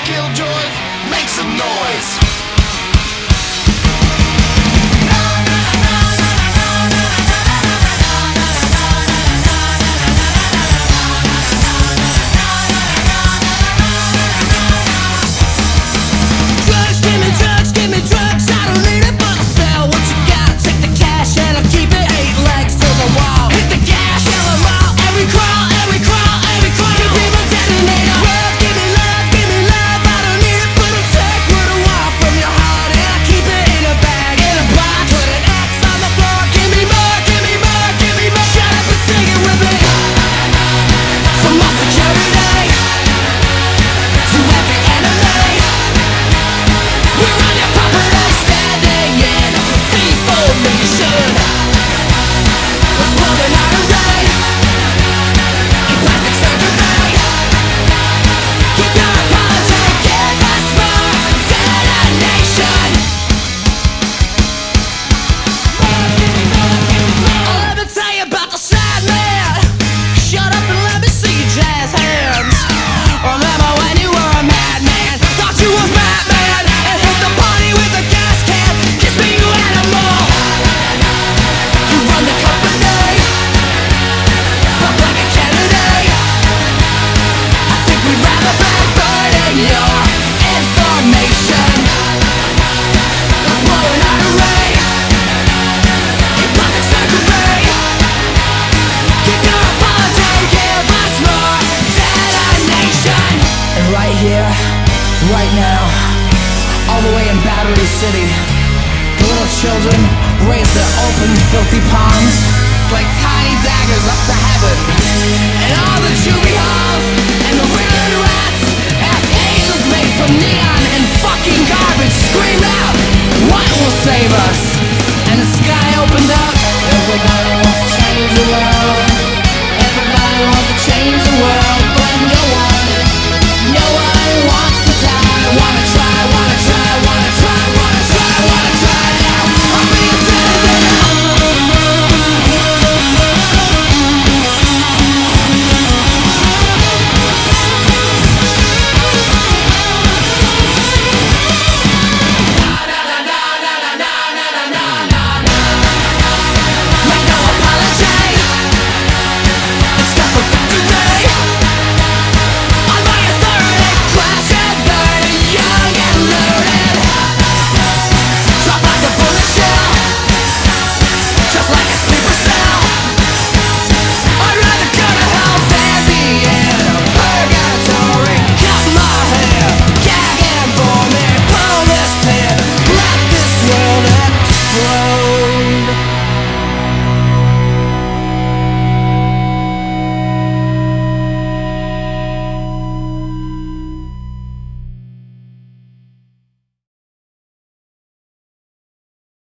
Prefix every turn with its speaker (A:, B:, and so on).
A: killjoys, make some noise. Here, right now, all the way in Battery City, the little children raise their open, filthy palms like tiny daggers up to heaven. And all the juvie halls and the riddled rats ask angels made from neon and fucking garbage scream out, what will save us? And the sky opened up